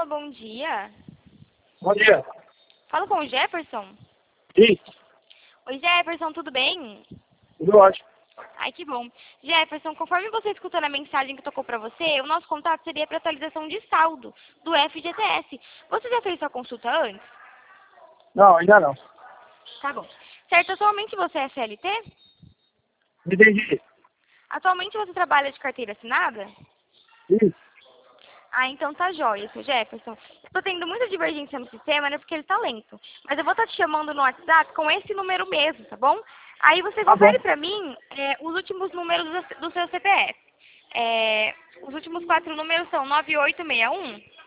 bom dia. Bom dia. Falo com o Jefferson. Sim, Oi, Jefferson, tudo bem? tudo ótimo. Ai, que bom. Jefferson, conforme você escutou na mensagem que tocou para você, o nosso contato seria para atualização de saldo do FGTS. Você já fez sua consulta antes? Não, ainda não. Tá bom. Certo, atualmente você é CLT? Entendi. Atualmente você trabalha de carteira assinada? Sim, Ah, então tá jóia, seu Jefferson. Eu tô tendo muita divergência no sistema, né, porque ele tá lento. Mas eu vou estar te chamando no WhatsApp com esse número mesmo, tá bom? Aí você tá bom. confere pra mim os últimos números do seu CPF. Os últimos 4 números são 9861.